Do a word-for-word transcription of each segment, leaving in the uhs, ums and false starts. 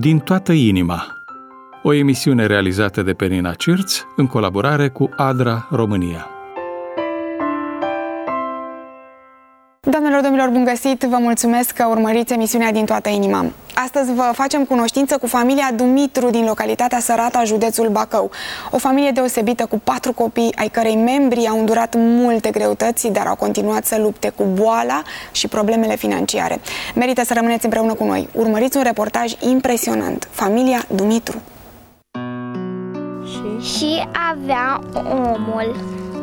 din toată inima. O emisiune realizată de Penina Cirț în colaborare cu ADRA România. Doamnelor, domnilor, bun găsit! Vă mulțumesc că urmăriți emisiunea Din toată inima. Astăzi vă facem cunoștință cu familia Dumitru din localitatea Sărata, județul Bacău. O familie deosebită cu patru copii, ai cărei membri au îndurat multe greutăți, dar au continuat să lupte cu boala și problemele financiare. Merită să rămâneți împreună cu noi. Urmăriți un reportaj impresionant. Familia Dumitru. Și avea omul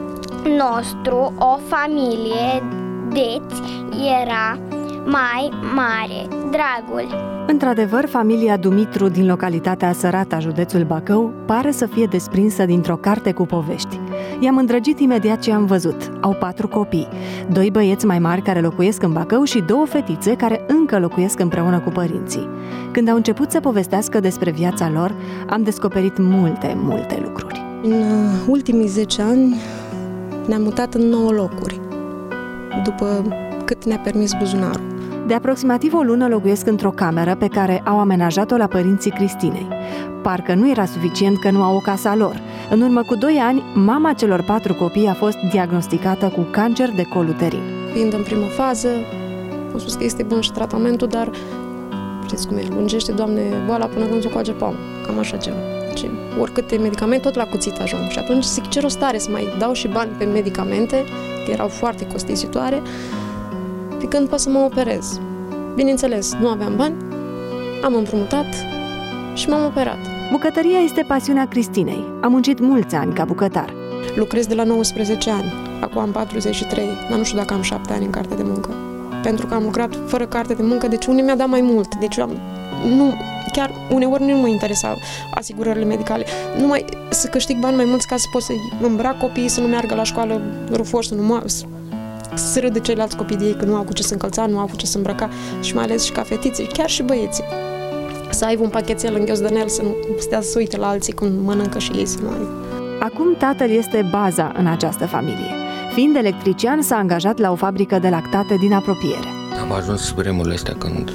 nostru o familie, deci era mai mare dragul. Într-adevăr, familia Dumitru din localitatea Sărata, județul Bacău, pare să fie desprinsă dintr-o carte cu povești. I-am îndrăgit imediat ce am văzut. Au patru copii, doi băieți mai mari care locuiesc în Bacău și două fetițe care încă locuiesc împreună cu părinții. Când au început să povestească despre viața lor, am descoperit multe, multe lucruri. În ultimii zece ani ne-am mutat în nouă locuri, după cât ne-a permis buzunarul. De aproximativ o lună locuiesc într-o cameră pe care au amenajat-o la părinții Cristinei. Parcă nu era suficient că nu au o casă a lor. În urmă cu doi ani, mama celor patru copii a fost diagnosticată cu cancer de col uterin. Fiind în primă fază, am spus că este bun și tratamentul, dar știți cum e, lungește, Doamne, boala până când s-o coage pomul. Cam așa ceva. Deci, oricâte medicamente, tot la cuțit ajung. Și atunci zic, ce rost are să mai dau și bani pe medicamente, că erau foarte costisitoare, pe când pot să mă operez. Bineînțeles, nu aveam bani, am împrumutat și m-am operat. Bucătăria este pasiunea Cristinei. A muncit mulți ani ca bucătar. Lucrez de la nouăsprezece ani, acum am patruzeci și trei, dar nu știu dacă am șapte ani în carte de muncă. Pentru că am lucrat fără carte de muncă, deci unii mi-a dat mai mult. Deci am, nu, chiar uneori nu mă interesa asigurările medicale. Numai să câștig bani mai mulți ca să pot să îmbrac copiii, să nu meargă la școală rufoși, să nu mă... să râd de ceilalți copii de ei că nu au cu ce să încălța, nu au cu ce să îmbrăca și mai ales și ca fetițe, chiar și băieții. Să aibă un pachetel în ghiozdănel, să nu stea să uite la alții cum mănâncă și ei să nu aibă. Acum tatăl este baza în această familie. Fiind electrician, s-a angajat la o fabrică de lactate din apropiere. Am ajuns vremurile astea când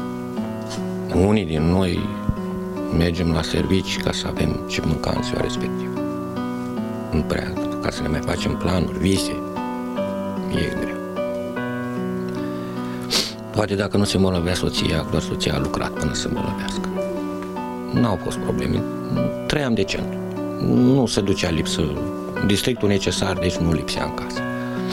unii din noi mergem la servici ca să avem ce mânca în ziua respectivă. Nu prea, ca să ne mai facem planuri, vise. E greu. Poate dacă nu se îmbolnăvea soția, doar soția a lucrat până să se îmbolnăvească. N-au fost probleme. Trăiam decent. Nu se ducea lipsă. Districtul necesar, deci nu lipsea în casă.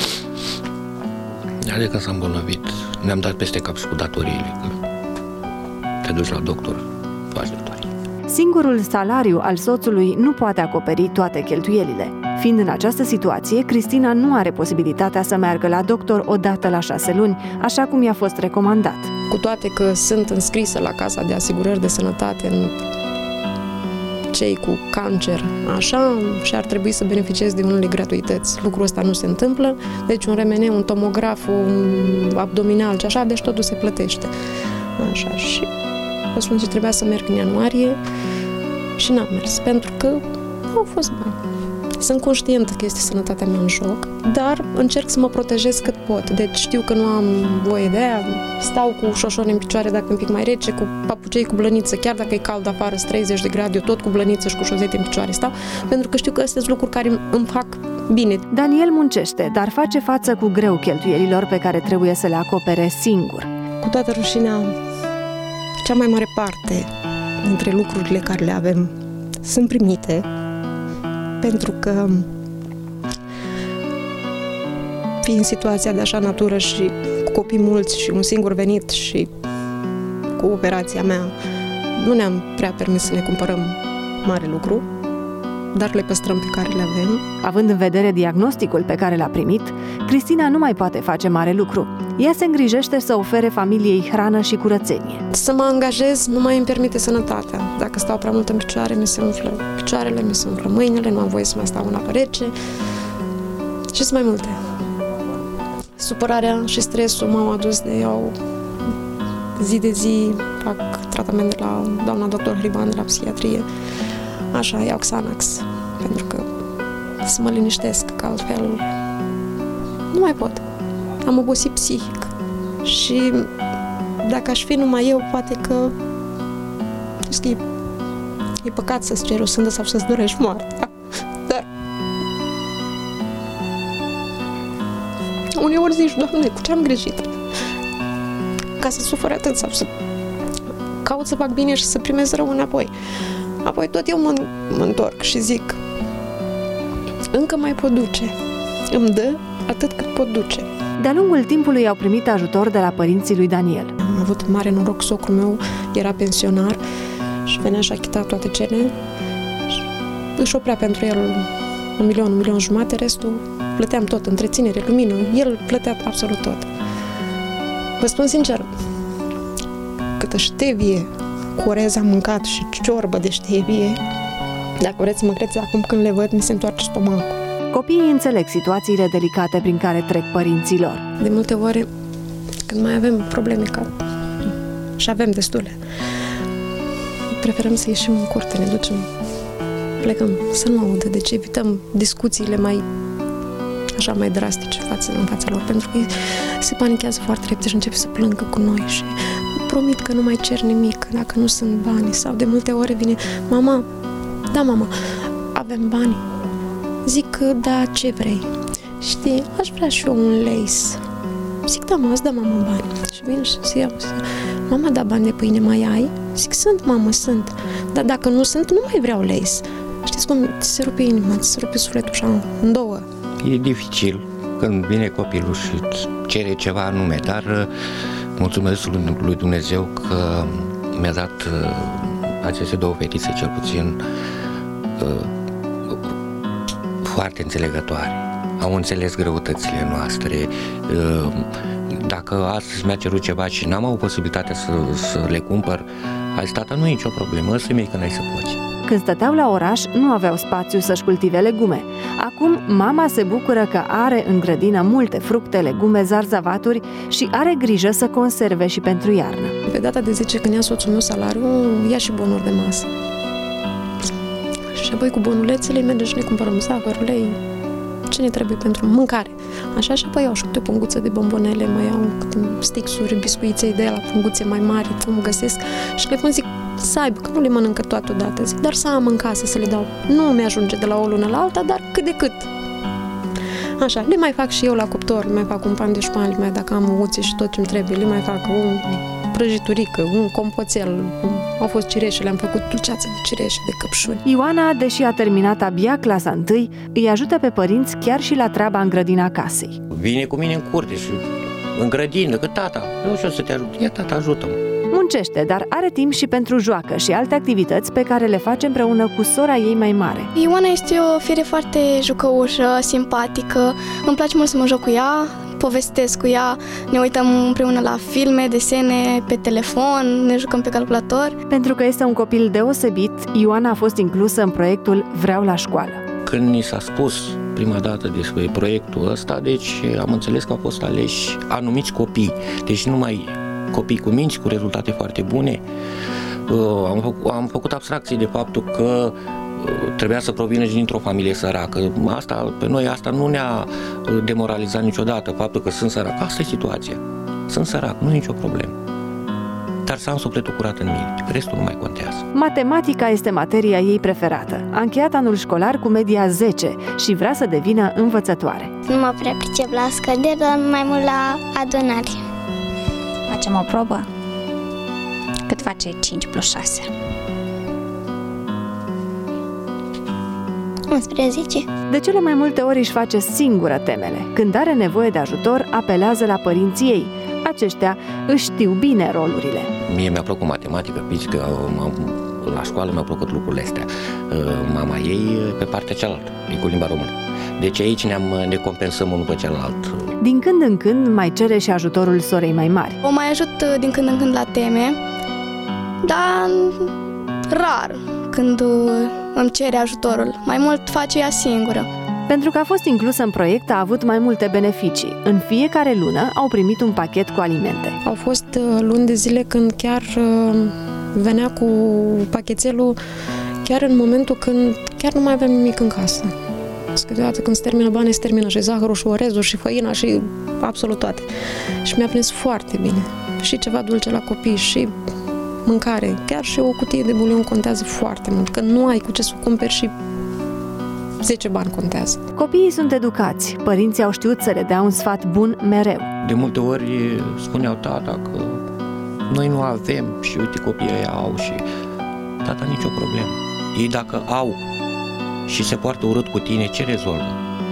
Iar de când s-a îmbolnăvit, ne-am dat peste cap și cu datoriile. Te duci la doctor, faci datorii. Singurul salariu al soțului nu poate acoperi toate cheltuielile. Fiind în această situație, Cristina nu are posibilitatea să meargă la doctor o dată la șase luni, așa cum i-a fost recomandat. Cu toate că sunt înscrisă la Casa de Asigurări de Sănătate în cei cu cancer, așa, și ar trebui să beneficiez de unele gratuități. Lucrul ăsta nu se întâmplă, deci un R M N, un tomograf, un abdominal și așa, deci totul se plătește. Așa, și vă spun ce trebuia să merg în ianuarie și n-am mers, pentru că au fost bani. Sunt conștientă că este sănătatea mea în joc, dar încerc să mă protejez cât pot. Deci știu că nu am voie de aia, stau cu șoșoni în picioare dacă e un pic mai rece, cu papucei cu blăniță, chiar dacă e cald afară, treizeci de grade, eu tot cu blăniță și cu șosete în picioare stau, pentru că știu că astea sunt lucruri care îmi fac bine. Daniel muncește, dar face față cu greu cheltuielilor pe care trebuie să le acopere singur. Cu toată rușinea, cea mai mare parte dintre lucrurile care le avem sunt primite, pentru că fiind situația de așa natură și cu copii mulți și un singur venit și cu operația mea, nu ne-am prea permis să ne cumpărăm mare lucru, dar le păstrăm pe care le avem. Având în vedere diagnosticul pe care l-a primit, Cristina nu mai poate face mare lucru. Ea se îngrijește să ofere familiei hrană și curățenie. Să mă angajez nu mai îmi permite sănătatea. Dacă stau prea mult în picioare, mi se umflă picioarele, mi se umflă mâinile, nu am voie să mai stau în apă rece. Și sunt mai multe. Supărarea și stresul m-au adus de eu zi de zi, fac tratament de la doamna doctor Hriban de la psihiatrie. Așa, iau Xanax, pentru că să mă liniștesc, că altfel nu mai pot. Am obosit psihic și dacă aș fi numai eu, poate că Zic, e, e păcat să-ți ceri o sândă sau să-ți dorești moartea. Dar uneori zici, Doamne, cu ce am greșit? Ca să sufăr atât sau să caut să fac bine și să primez rău înapoi. Apoi tot eu mă, mă întorc și zic, încă mai pot duce. Îmi dă atât cât pot duce. De-a lungul timpului au primit ajutor de la părinții lui Daniel. Am avut mare noroc, socrul meu era pensionar și venea și achita toate cele și își oprea pentru el un milion, un milion jumate, restul plăteam tot, întreținere, lumină, el plătea absolut tot. Vă spun sincer, câtă ștevie cu orez am mâncat și ciorbă de ștevie, dacă vreți să mă credeți, acum când le văd, mi se întoarce stomacul. Copiii înțeleg situațiile delicate prin care trec părinții lor. De multe ori, când mai avem probleme, ca și avem destule, preferăm să ieșim în curte, ne ducem, plecăm, să nu audă, deci evităm discuțiile mai așa mai drastice față, în fața lor, pentru că se panichează foarte repede și începe să plângă cu noi și promit că nu mai cer nimic dacă nu sunt bani, sau de multe ori vine mama, da mama, avem bani. Zic, da, ce vrei? Știi, aș vrea și eu un lace. Zic, da, mă, îți dă mama bani. Și vin și se iau. Mama, da, bani de pâine mai ai? Zic, sunt, mamă, sunt. Dar dacă nu sunt, nu mai vreau lace. Știți cum ți se rupe inima, ți se rupe sufletul așa în două. E dificil când vine copilul și îți cere ceva anume, dar mulțumesc lui Dumnezeu că mi-a dat aceste două fetițe, cel puțin, foarte înțelegătoare. Au înțeles greutățile noastre. Dacă astăzi mi-a cerut ceva și n-am avut posibilitatea să, să le cumpăr, a zis, tata, nu e nicio problemă, să mi că n-ai să poți. Când stăteau la oraș, nu aveau spațiu să-și cultive legume. Acum, mama se bucură că are în grădină multe fructe, legume, zarzavaturi și are grijă să conserve și pentru iarnă. Pe data de zece, când ia soțul meu salariu, ia și bonuri de masă. Și apoi cu bonulețele mergem și ne cumpărăm zahăr, ulei, ce ne trebuie pentru mâncare. Așa, și apoi iau și câte o punguță de bombonele, mai iau câte stixuri, biscuiței de la punguțe mai mari, cum găsesc, și le pun, zic, să aibă, că nu le mănâncă toată odată, zic, dar să am în casă să le dau. Nu mi-ajunge de la o lună la alta, dar cât de cât. Așa, le mai fac și eu la cuptor, le mai fac un pan de șpan, mai dacă am uțe și tot ce-mi trebuie, le mai fac un prăjiturică, un compoțel, au fost cireșe, le-am făcut dulceață de cireșe, de căpșuni. Ioana, deși a terminat abia clasa întâi, îi ajută pe părinți chiar și la treaba în grădina casei. Vine cu mine în curte și în grădină, că tata, eu și o să te ajut, ia tata, ajută-mă. Muncește, dar are timp și pentru joacă și alte activități pe care le face împreună cu sora ei mai mare. Ioana este o fire foarte jucăușă, simpatică, îmi place mult să mă joc cu ea, povestesc cu ea, ne uităm împreună la filme, desene, pe telefon, ne jucăm pe calculator. Pentru că este un copil deosebit, Ioana a fost inclusă în proiectul Vreau la școală. Când ni s-a spus prima dată despre proiectul ăsta, deci am înțeles că au fost aleși anumiți copii, deci nu numai copii cu minți, cu rezultate foarte bune. Am făcut, am făcut abstracție de faptul că trebuia să provină dintr-o familie săracă. Asta, pe noi asta nu ne-a demoralizat niciodată, faptul că sunt sărac. Asta e situația. Sunt sărac, nu e nicio problemă. Dar să am sufletul curat în mine, restul nu mai contează. Matematica este materia ei preferată. A încheiat anul școlar cu media zece și vrea să devină învățătoare. Nu mă prea pricep la scăderi, dar mai mult la adunare. Facem o probă? Cât face cinci plus șase? unsprezece. De cele mai multe ori își face singură temele. Când are nevoie de ajutor, apelează la părinții ei. Aceștia își știu bine rolurile. Mie mi-a plăcut matematică, fizică, la școală mi-au plăcut lucrurile astea. Mama ei pe partea cealaltă, e cu limba română. Deci aici ne, ne compensăm unul pe celălalt. Din când în când mai cere și ajutorul sorei mai mari. O mai ajut din când în când la teme, dar rar când îmi cere ajutorul. Mai mult face ea singură. Pentru că a fost inclusă în proiect, a avut mai multe beneficii. În fiecare lună au primit un pachet cu alimente. Au fost luni de zile când chiar venea cu pachetelul chiar în momentul când chiar nu mai aveam nimic în casă. Câteodată când se termină banii, se termină și zahărul, și orezul, și făina, și absolut toate. Și mi-a prins foarte bine. Și ceva dulce la copii, și mâncare. Chiar și o cutie de bulion contează foarte mult, că nu ai cu ce să o cumperi și zece bani contează. Copiii sunt educați, părinții au știut să le dea un sfat bun mereu. De multe ori spuneau tata că noi nu avem și uite copiii ăia au și tata nicio problemă. Ei dacă au și se poartă urât cu tine, ce rezolvă?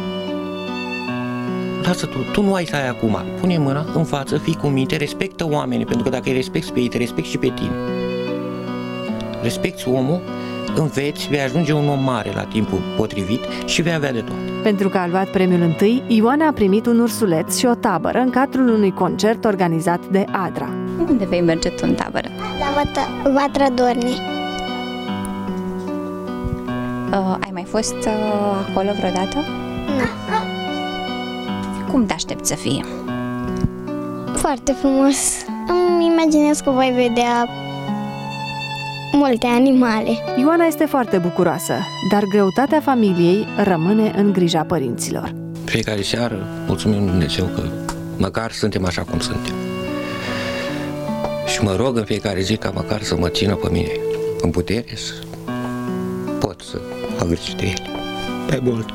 Lasă tu, tu nu ai să ai acum. Pune mâna în față, fii cu minte, respectă oamenii, pentru că dacă îi respecti pe ei, te respecti și pe tine. Respecti omul, înveți, vei ajunge un om mare la timpul potrivit și vei avea de toate. Pentru că a luat premiul întâi, Ioana a primit un ursuleț și o tabără în cadrul unui concert organizat de Adra. Unde vei merge tu în tabără? La Vatra, Vatra Dornei. Uh, ai mai fost uh, acolo vreodată? Nu. Cum te aștepți să fie? Foarte frumos. Îmi imaginez că voi vedea multe animale. Ioana este foarte bucuroasă, dar greutatea familiei rămâne în grija părinților. Fiecare seară mulțumim lui Dumnezeu că măcar suntem așa cum suntem. Și mă rog în fiecare zi ca măcar să mă țină pe mine în putere să pot să mă griji de ele. Pe mult.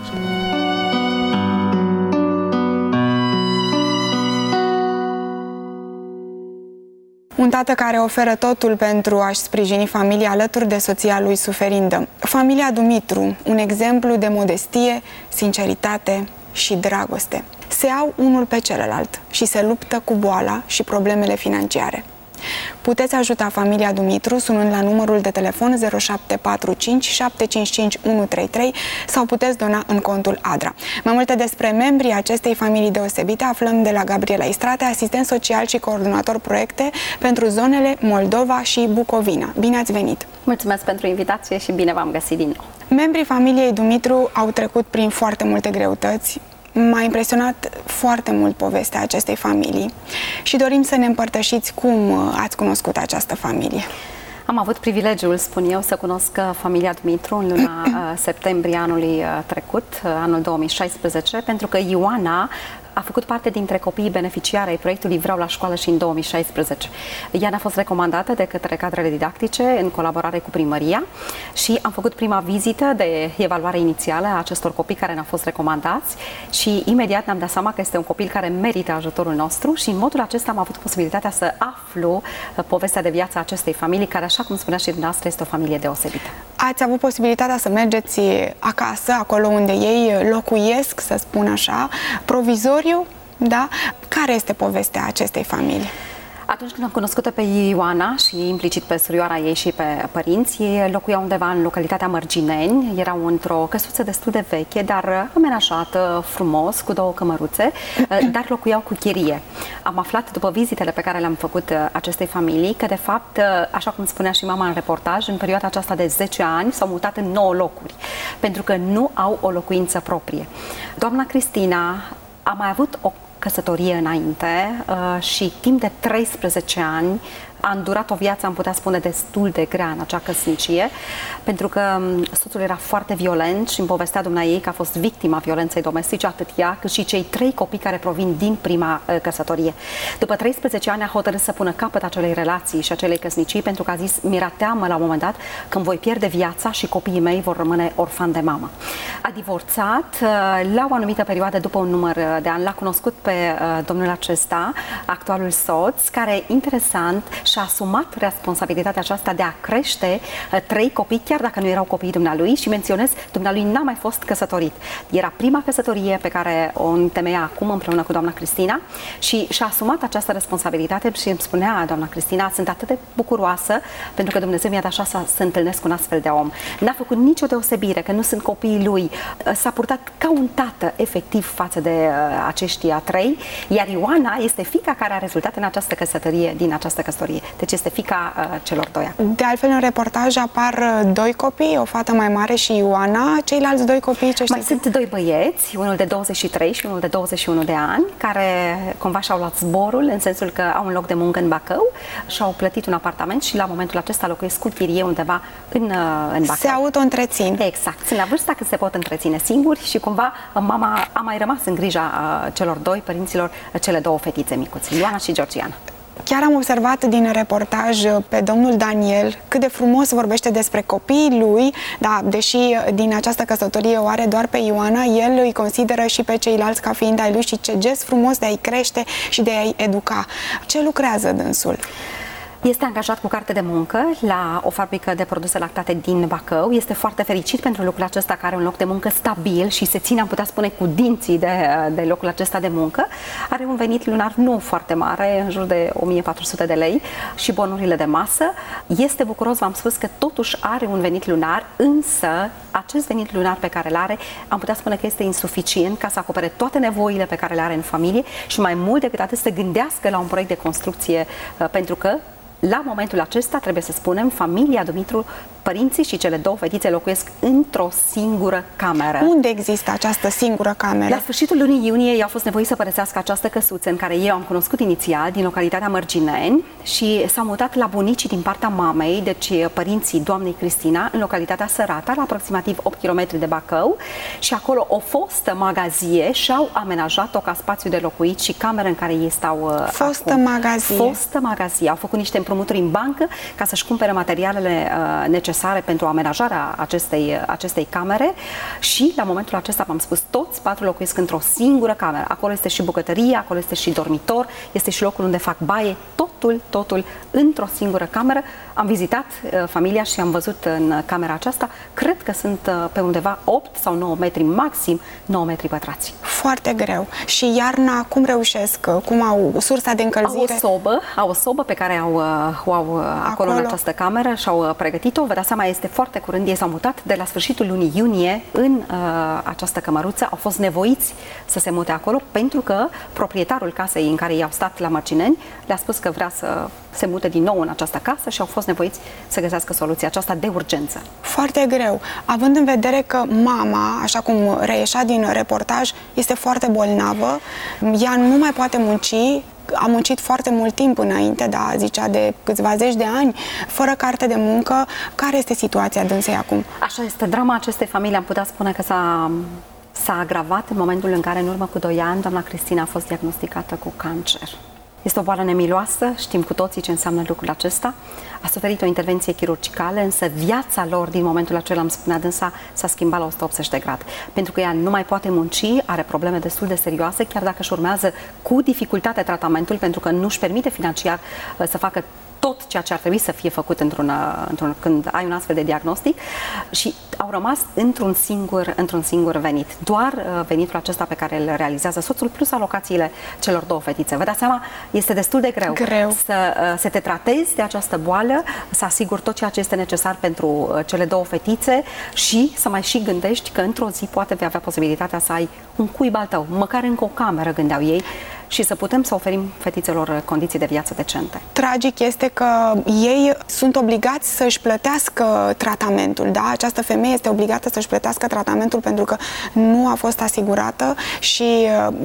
Un tată care oferă totul pentru a-și sprijini familia alături de soția lui suferindă. Familia Dumitru, un exemplu de modestie, sinceritate și dragoste. Se au unul pe celălalt și se luptă cu boala și problemele financiare. Puteți ajuta familia Dumitru sunând la numărul de telefon zero șapte patru cinci șapte cinci cinci unu trei trei sau puteți dona în contul Adra. Mai multe despre membrii acestei familii deosebite aflăm de la Gabriela Istrate, asistent social și coordonator proiecte pentru zonele Moldova și Bucovina. Bine ați venit! Mulțumesc pentru invitație și bine v-am găsit din nou! Membrii familiei Dumitru au trecut prin foarte multe greutăți. M-a impresionat foarte mult povestea acestei familii și dorim să ne împărtășiți cum ați cunoscut această familie. Am avut privilegiul, spun eu, să cunosc familia Dumitru în luna septembrie anului trecut, anul două mii șaisprezece, pentru că Ioana a făcut parte dintre copiii beneficiari ai proiectului Vreau la școală și în două mii șaisprezece. Ea a fost recomandată de către cadrele didactice în colaborare cu primăria și am făcut prima vizită de evaluare inițială a acestor copii care ne-au fost recomandați și imediat ne-am dat seama că este un copil care merită ajutorul nostru și în modul acesta am avut posibilitatea să aflu povestea de viață a acestei familii, care, așa cum spunea și dumneavoastră, este o familie deosebită. Ați avut posibilitatea să mergeți acasă, acolo unde ei locuiesc, să spun așa, provizoriu, da? Care este povestea acestei familii? Atunci când am cunoscut-o pe Ioana și implicit pe surioara ei și pe părinți, ei locuiau undeva în localitatea Mărgineni, erau într-o căsuță destul de veche, dar amenajată frumos, cu două cămăruțe, dar locuiau cu chirie. Am aflat după vizitele pe care le-am făcut acestei familii că, de fapt, așa cum spunea și mama în reportaj, în perioada aceasta de zece ani s-au mutat în nouă locuri, pentru că nu au o locuință proprie. Doamna Cristina a mai avut o căsătorie înainte uh, și timp de treisprezece ani a îndurat o viață, am putea spune, destul de grea în acea căsnicie, pentru că soțul era foarte violent și îmi povestea dumneaei că a fost victima violenței domestice, atât ea cât și cei trei copii care provin din prima uh, căsătorie. După treisprezece ani a hotărât să pună capăt acelei relații și acelei căsnicii, pentru că a zis: mi-era teamă la un moment dat că îmi voi pierde viața și copiii mei vor rămâne orfani de mamă. A divorțat uh, la o anumită perioadă, după un număr de ani, l-a cunoscut pe uh, domnul acesta, actualul soț, care, interesant, și-a asumat responsabilitatea aceasta de a crește uh, trei copii, chiar dacă nu erau copiii dumnealui, și menționez, dumnealui n-a mai fost căsătorit. Era prima căsătorie pe care o întemeia acum împreună cu doamna Cristina și și-a asumat această responsabilitate și îmi spunea doamna Cristina: sunt atât de bucuroasă pentru că Dumnezeu mi-a dat șansa să întâlnesc un astfel de om. N-a făcut nicio deosebire că nu sunt copiii lui, s-a purtat ca un tată efectiv față de uh, aceștia trei, iar Ioana este fiica care a rezultat în această căsătorie, din această căsătorie. Deci este fiica uh, celor doi. De altfel, în reportaj apar doi copii, o fată mai mare și Ioana. Ceilalți doi copii, ce știți? Mai sunt doi băieți, unul de douăzeci și trei și unul de douăzeci și unu de ani, care cumva și-au luat zborul, în sensul că au un loc de muncă în Bacău și-au plătit un apartament și la momentul acesta locuiesc cu chirie undeva în, în Bacău. Se auto-întrețin. Exact. Sunt la vârsta când se pot întreține singuri și cumva mama a mai rămas în grija uh, celor doi, părinților, cele două fetițe micuțe, Ioana și Georgiana. Chiar am observat din reportaj pe domnul Daniel cât de frumos vorbește despre copiii lui, da, deși din această căsătorie o are doar pe Ioana, el îi consideră și pe ceilalți ca fiind ai lui și ce gest frumos de a-i crește și de a-i educa. Ce lucrează dânsul? Este angajat cu carte de muncă la o fabrică de produse lactate din Bacău. Este foarte fericit pentru lucrul acesta, care are un loc de muncă stabil și se ține, am putea spune, cu dinții de, de locul acesta de muncă. Are un venit lunar nu foarte mare, în jur de o mie patru sute de lei și bonurile de masă. Este bucuros, v-am spus, că totuși are un venit lunar, însă acest venit lunar pe care îl are, am putea spune că este insuficient ca să acopere toate nevoile pe care le are în familie și mai mult decât atât să gândească la un proiect de construcție, pentru că la momentul acesta, trebuie să spunem, familia Dumitru, părinții și cele două fetițe locuiesc într-o singură cameră. Unde există această singură cameră? La sfârșitul lunii iunie ei au fost nevoiți să părăsească această căsuță în care eu am cunoscut inițial, din localitatea Mărgineni, și s-au mutat la bunicii din partea mamei, deci părinții doamnei Cristina, în localitatea Sărata, la aproximativ opt kilometri de Bacău, și acolo o fostă magazie și-au amenajat-o ca spațiu de locuit și cameră în care ei stau Fostă acum. magazie. Fostă magazie. Au făcut niște împrumuturi în bancă ca să-și cumpere materialele uh, necesare pentru amenajarea acestei, acestei camere și la momentul acesta, v-am spus, toți patru locuiesc într-o singură cameră. Acolo este și bucătărie, acolo este și dormitor, este și locul unde fac baie, totul, totul într-o singură cameră. Am vizitat uh, familia și am văzut în camera aceasta, cred că sunt uh, pe undeva opt sau nouă metri, maxim nouă metri pătrați. Foarte greu. Și iarna cum reușesc? Cum au sursa de încălzire? Au o sobă, au o sobă pe care au, o au acolo, acolo în această cameră și au pregătit-o. Vă dați seama, este foarte curând, ei s-au mutat de la sfârșitul lunii iunie în uh, această cămăruță. Au fost nevoiți să se mute acolo pentru că proprietarul casei în care ei au stat la Mărgineni le-a spus că vrea să se mute din nou în această casă și au fost nevoiți să găsească soluția aceasta de urgență. Foarte greu, având în vedere că mama, așa cum reieșea din reportaj, este foarte bolnavă, ea nu mai poate munci, a muncit foarte mult timp înainte, da, zicea de câțiva zeci de ani, fără carte de muncă. Care este situația dânsei acum? Așa este, drama acestei familii, am putea spune că s-a, s-a agravat în momentul în care, în urmă cu doi ani, doamna Cristina a fost diagnosticată cu cancer. Este o boală nemiloasă, știm cu toții ce înseamnă lucrul acesta. A suferit o intervenție chirurgicală, însă viața lor din momentul acela, îmi spunea dânsa, s-a schimbat la o sută optzeci de grade. Pentru că ea nu mai poate munci, are probleme destul de serioase, chiar dacă își urmează cu dificultate tratamentul, pentru că nu își permite financiar să facă tot ceea ce ar trebui să fie făcut într-un, într-un, când ai un astfel de diagnostic, și au rămas într-un singur, într-un singur venit. Doar venitul acesta pe care îl realizează soțul, plus alocațiile celor două fetițe. Vă dați seama, este destul de greu, greu. Să, să te tratezi de această boală, să asiguri tot ceea ce este necesar pentru cele două fetițe și să mai și gândești că într-o zi poate vei avea posibilitatea să ai un cuib al tău, măcar încă o cameră, gândeau ei, și să putem să oferim fetițelor condiții de viață decente. Tragic este că ei sunt obligați să-și plătească tratamentul, da? Această femeie este obligată să-și plătească tratamentul pentru că nu a fost asigurată și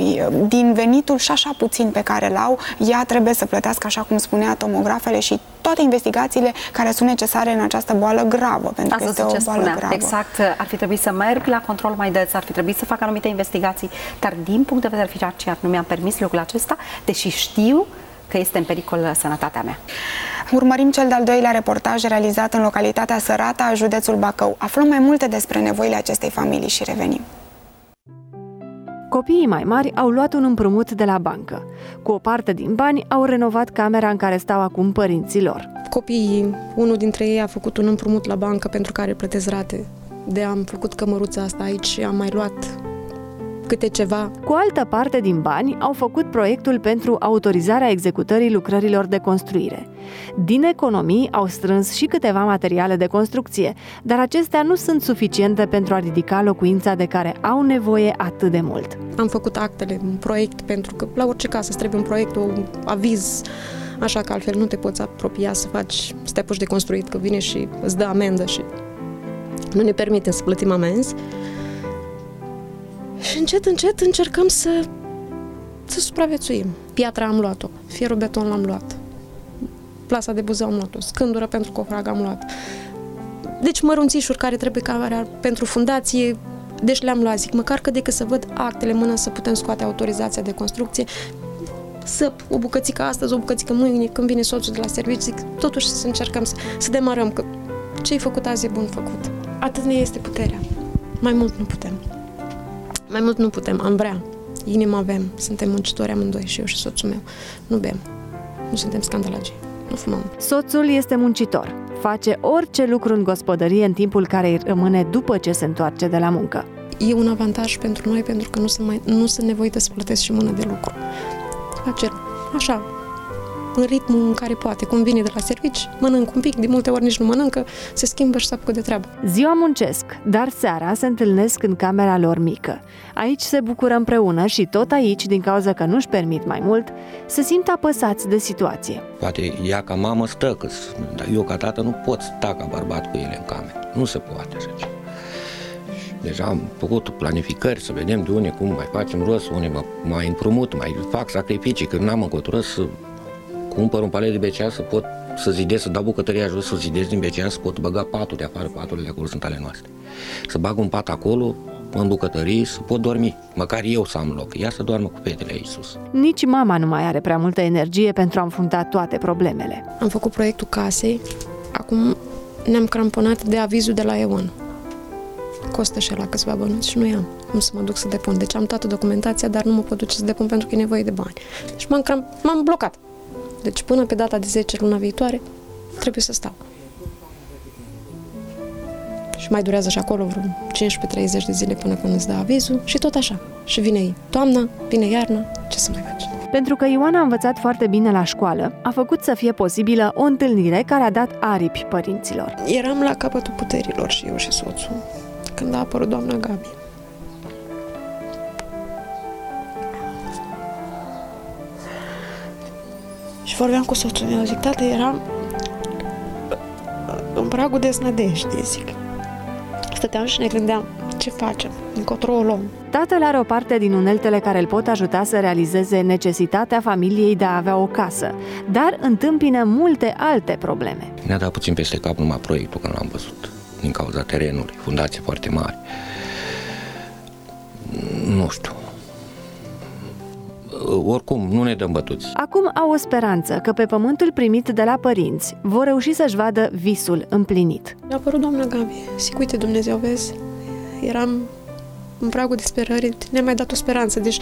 din venitul și așa puțin pe care l-au, ea trebuie să plătească, așa cum spunea, tomografele și toate investigațiile care sunt necesare în această boală gravă, pentru că este o boală gravă. Exact, ar fi trebuit să merg la control mai des, ar fi trebuit să fac anumite investigații, dar din punct de vedere financiar nu mi-am permis lucrul acesta, deși știu că este în pericol sănătatea mea. Urmărim cel de-al doilea reportaj realizat în localitatea Sărata, județul Bacău. Aflăm mai multe despre nevoile acestei familii și revenim. Copiii mai mari au luat un împrumut de la bancă. Cu o parte din bani au renovat camera în care stau acum părinții lor. Copiii, unul dintre ei a făcut un împrumut la bancă pentru care plătesc rate. De am făcut cămăruța asta aici și am mai luat câte ceva. Cu altă parte din bani au făcut proiectul pentru autorizarea executării lucrărilor de construire. Din economii au strâns și câteva materiale de construcție, dar acestea nu sunt suficiente pentru a ridica locuința de care au nevoie atât de mult. Am făcut actele, un proiect, pentru că la orice casă îți trebuie un proiect, un aviz, așa că altfel nu te poți apropia să faci, să te apuci de construit, că vine și îți dă amendă și nu ne permitem să plătim amenzi. Și încet, încet încercăm să, să supraviețuim. Piatra am luat-o, fierul beton l-am luat, plasa de buzău am luat-o, scândură pentru cofrag am luat. Deci mărunțișuri care trebuie ca pentru fundație, deci le-am luat, zic, măcar că decât să văd actele în mână să putem scoate autorizația de construcție, să o bucățică astăzi, o bucățică mâine, când vine soțul de la serviciu, zic, totuși să încercăm să, să demarăm, că ce-ai făcut azi e bun făcut. Atât ne este puterea. Mai mult nu putem. Mai mult nu putem, am vrea. Inima avem, suntem muncitori amândoi, și eu și soțul meu. Nu bem, nu suntem scandalagi, nu fumăm. Soțul este muncitor. Face orice lucru în gospodărie în timpul care îi rămâne după ce se întoarce de la muncă. E un avantaj pentru noi, pentru că nu sunt, mai, nu sunt nevoită să plătesc și mână de lucru. Face așa, în ritmul în care poate. Cum vine de la servici, mănânc un pic, de multe ori nici nu mănâncă, se schimbă și se apucă de treabă. Ziua muncesc, dar seara se întâlnesc în camera lor mică. Aici se bucură împreună și tot aici, din cauza că nu-și permit mai mult, se simt apăsați de situație. Poate ea ca mamă stă, că dar eu ca tată nu pot sta ca bărbat cu ele în cameră. Nu se poate așa ceva. Deja am făcut planificări să vedem de unde, cum mai facem rost, unde mă mai împrumut, mai fac sacrificii, că n-am încotro să cumpăr un palet de becea, să pot să zidez, să dau bucătăria jos, să zidez din becea, să pot băga patul de afară, paturile de acolo sunt ale noastre. Să bag un pat acolo, în bucătării, să pot dormi, măcar eu să am loc, ea să doarmă cu fetele aici sus. Nici mama nu mai are prea multă energie pentru a înfrunta toate problemele. Am făcut proiectul casei, acum ne-am cramponat de avizul de la E O N. Costă și la câțiva bănuți și nu i-am. Cum să mă duc să depun. Deci am toată documentația, dar nu mă pot duce să depun pentru că e nevoie de bani. Deci m-am, cram... m-am blocat. Deci până pe data de zece luna viitoare trebuie să stau. Și mai durează și acolo vreo cincisprezece treizeci de zile până când îți dă avizul și tot așa. Și vine toamna, vine iarna, ce să mai faci? Pentru că Ioana a învățat foarte bine la școală, a făcut să fie posibilă o întâlnire care a dat aripi părinților. Eram la capătul puterilor și eu și soțul, când a apărut doamna Gabi. Și vorbeam cu soțul meu, zic, tată, eram în pragul deznădejdii, zic. Stăteam și ne gândeam, ce facem, încotro o luăm. Tatăl are o parte din uneltele care îl pot ajuta să realizeze necesitatea familiei de a avea o casă, dar întâmpină multe alte probleme. Ne-a dat puțin peste cap numai proiectul, că nu l-am văzut, din cauza terenului, fundație foarte mare. Nu știu. Oricum, nu ne dăm bătuți. Acum au o speranță că pe pământul primit de la părinți vor reuși să-și vadă visul împlinit. A apărut doamna Gabi. Zic, uite, Dumnezeu, vezi, eram în pragul disperării, ne-a mai dat o speranță, deci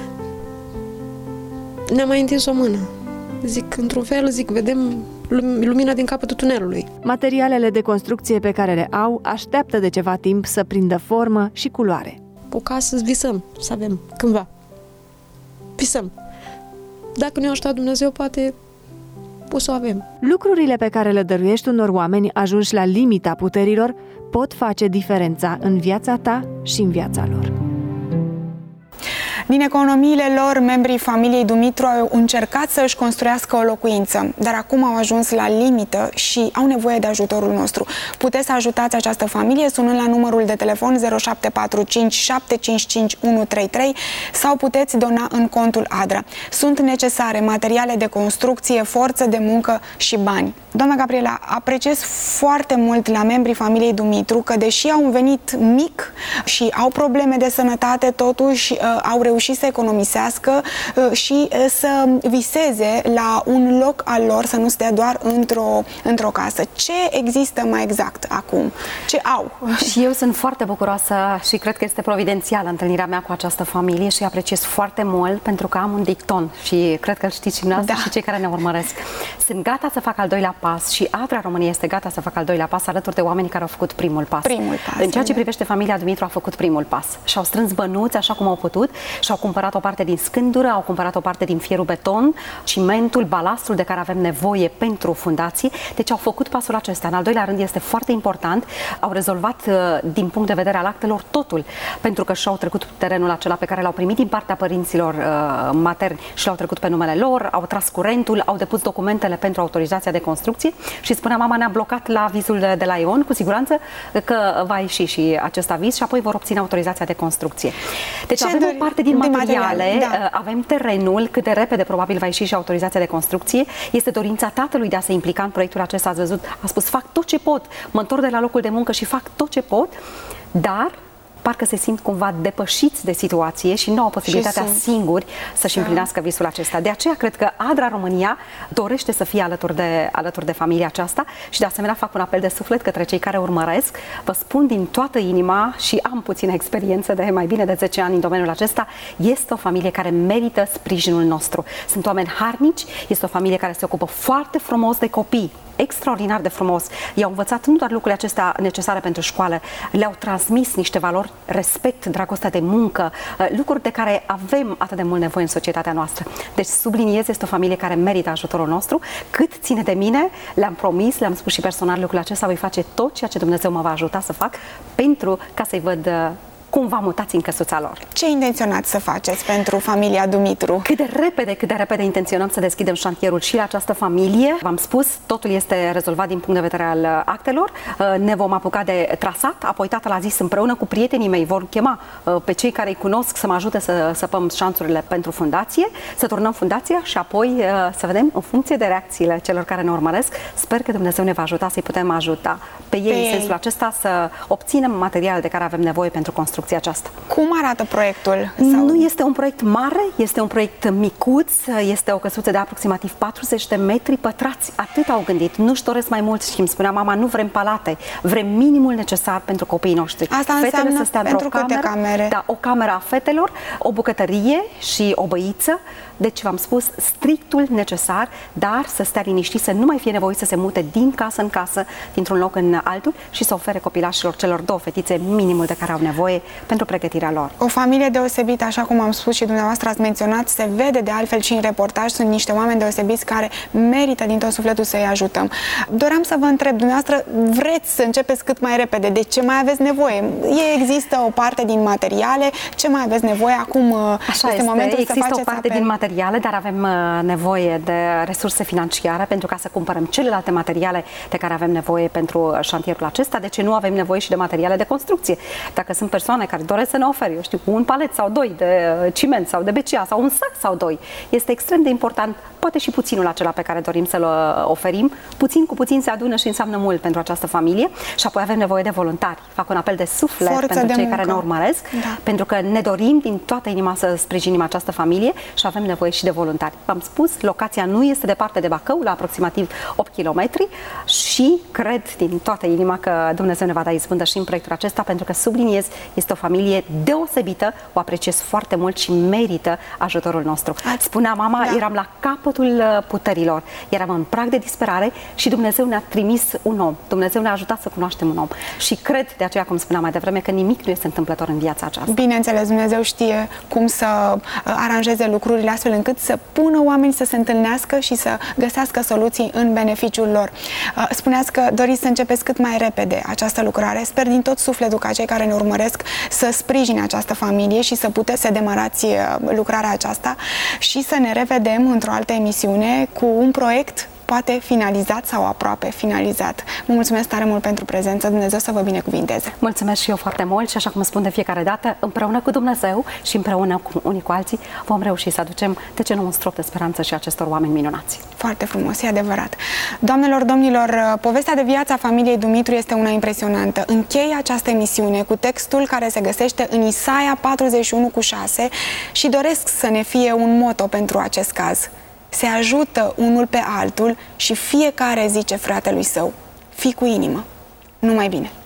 ne-a mai întins o mână. Zic, într-un fel, zic, vedem lumina din capătul tunelului. Materialele de construcție pe care le au așteaptă de ceva timp să prindă formă și culoare. O casă visăm să avem cândva. Visăm. Dacă ne-a ajutat Dumnezeu, poate o să o avem. Lucrurile pe care le dăruiești unor oameni ajunși la limita puterilor pot face diferența în viața ta și în viața lor. Din economiile lor, membrii familiei Dumitru au încercat să își construiască o locuință, dar acum au ajuns la limită și au nevoie de ajutorul nostru. Puteți să ajutați această familie sunând la numărul de telefon zero șapte patru cinci șapte cinci cinci unu trei trei sau puteți dona în contul Adra. Sunt necesare materiale de construcție, forță de muncă și bani. Doamna Gabriela, apreciez foarte mult la membrii familiei Dumitru că, deși au un venit mic și au probleme de sănătate, totuși au reușit să economisească și să viseze la un loc al lor, să nu stea doar într-o, într-o casă. Ce există mai exact acum? Ce au? Și eu sunt foarte bucuroasă și cred că este providențială întâlnirea mea cu această familie și apreciez foarte mult pentru că am un dicton și cred că îl știți și dumneavoastră, da, și cei care ne urmăresc. Sunt gata să fac al doilea pas și Adra România este gata să facă al doilea pas alături de oamenii care au făcut primul pas. Primul pas. În ceea ce privește familia Dumitru, a făcut primul pas. Și-au strâns bănuți așa cum au putut și-au cumpărat o parte din scândură, au cumpărat o parte din fierul beton, cimentul, balastul de care avem nevoie pentru fundații. Deci au făcut pasul acesta. În al doilea rând este foarte important, au rezolvat din punct de vedere al actelor totul, pentru că și-au trecut terenul acela pe care l-au primit din partea părinților uh, materni și l-au trecut pe numele lor, au tras curentul, au depus documentele pentru autorizația de construcție și spunea mama, ne-a blocat la avizul de, de la E O N, cu siguranță că va ieși și acest aviz și apoi vor obține autorizația de construcție. Deci ce avem o parte din de materiale, materiale da. Avem terenul, cât de repede probabil va ieși și autorizația de construcție. Este dorința tatălui de a se implica în proiectul acesta, ați văzut, a spus fac tot ce pot, mă întorc de la locul de muncă și fac tot ce pot, dar parcă se simt cumva depășiți de situație și nu au posibilitatea singuri să-și împlinească visul acesta. De aceea cred că ADRA România dorește să fie alături de, alături de familia aceasta și de asemenea fac un apel de suflet către cei care urmăresc. Vă spun din toată inima și am puțină experiență de mai bine de zece ani în domeniul acesta, este o familie care merită sprijinul nostru. Sunt oameni harnici, este o familie care se ocupă foarte frumos de copii, extraordinar de frumos. I-au învățat nu doar lucrurile acestea necesare pentru școală, le-au transmis niște valori, respect, dragostea de muncă, lucruri de care avem atât de mult nevoie în societatea noastră. Deci subliniez, este o familie care merită ajutorul nostru. Cât ține de mine, le-am promis, le-am spus și personal lucrul acesta, voi face tot ceea ce Dumnezeu mă va ajuta să fac pentru ca să-i văd cumva mutați în căsuța lor. Ce intenționați să faceți pentru familia Dumitru? Cât de repede, cât de repede intenționăm să deschidem șantierul și la această familie. V-am spus, totul este rezolvat din punct de vedere al actelor. Ne vom apuca de trasat, apoi tatăl a zis împreună cu prietenii mei vor chema pe cei care îi cunosc să mă ajute să săpăm șanțurile pentru fundație, să turnăm fundația și apoi să vedem în funcție de reacțiile celor care ne urmăresc. Sper că Dumnezeu ne va ajuta să-i putem ajuta pe ei, pe ei în sensul acesta să obținem materiale de care avem nevoie pentru construcție aceasta. Cum arată proiectul? Sau? Nu este un proiect mare, este un proiect micuț, este o căsuță de aproximativ patruzeci de metri pătrați. Atât au gândit. Nu-și doresc mai mult și îmi spunea mama, nu vrem palate, vrem minimul necesar pentru copiii noștri. Asta Fetele înseamnă să stea pentru câte cameră, camere? Da, o cameră a fetelor, o bucătărie și o băiță. Deci v-am spus, strictul necesar, dar să stea liniștit, să nu mai fie nevoie să se mute din casă în casă, dintr-un loc în altul și să ofere copilașilor celor două fetițe minimul de care au nevoie pentru pregătirea lor. O familie deosebită, așa cum am spus și dumneavoastră ați menționat, se vede de altfel și în reportaj, sunt niște oameni deosebiți care merită din tot sufletul să-i ajutăm. Doream să vă întreb, dumneavoastră vreți să începeți cât mai repede, de ce mai aveți nevoie? Există o parte din materiale, ce mai aveți nevoie? Acum așa este, este momentul există să faceți o parte apel. din materiale, dar avem nevoie de resurse financiare pentru ca să cumpărăm celelalte materiale de care avem nevoie pentru șantierul acesta. De ce nu avem nevoie și de materiale de construcție? Dacă sunt persoane care doresc să ne ofere, eu știu, un palet sau doi de ciment sau de B C A sau un sac sau doi, este extrem de important, poate și puținul acela pe care dorim să-l oferim. Puțin cu puțin se adună și înseamnă mult pentru această familie și apoi avem nevoie de voluntari. Fac un apel de suflet Forță pentru de cei muncă. care ne urmăresc, da. pentru că ne dorim din toată inima să sprijinim această familie și avem nevoie și de voluntari. V-am spus, locația nu este departe de Bacău, la aproximativ opt kilometri și cred din toată inima că Dumnezeu ne va da izbândă și în proiectul acesta, pentru că subliniez, este o familie deosebită, o apreciez foarte mult și merită ajutorul nostru. Spunea mama, da. eram la capătul puterilor, eram în prag de disperare și Dumnezeu ne-a trimis un om. Dumnezeu ne-a ajutat să cunoaștem un om. Și cred, de aceea, cum spuneam mai devreme, că nimic nu este întâmplător în viața aceasta. Bineînțeles, Dumnezeu știe cum să aranjeze lucrurile astfel încât să pună oameni să se întâlnească și să găsească soluții în beneficiul lor. Spuneați că doriți să începeți cât mai repede această lucrare. Sper din tot sufletul ca cei care ne urmăresc să sprijine această familie și să puteți să demarați lucrarea aceasta și să ne revedem într-o altă emisiune cu un proiect poate finalizat sau aproape finalizat. Vă mulțumesc tare mult pentru prezență. Dumnezeu să vă binecuvinteze. Mulțumesc și eu foarte mult și așa cum spun de fiecare dată, împreună cu Dumnezeu și împreună cu unii cu alții vom reuși să aducem, de ce nu, un strop de speranță și acestor oameni minunați. Foarte frumos, e adevărat. Doamnelor, domnilor, povestea de viață a familiei Dumitru este una impresionantă. Închei această emisiune cu textul care se găsește în Isaia patruzeci și unu cu șase și doresc să ne fie un moto pentru acest caz. Se ajută unul pe altul și fiecare zice fratelui său, fii cu inimă. Numai bine!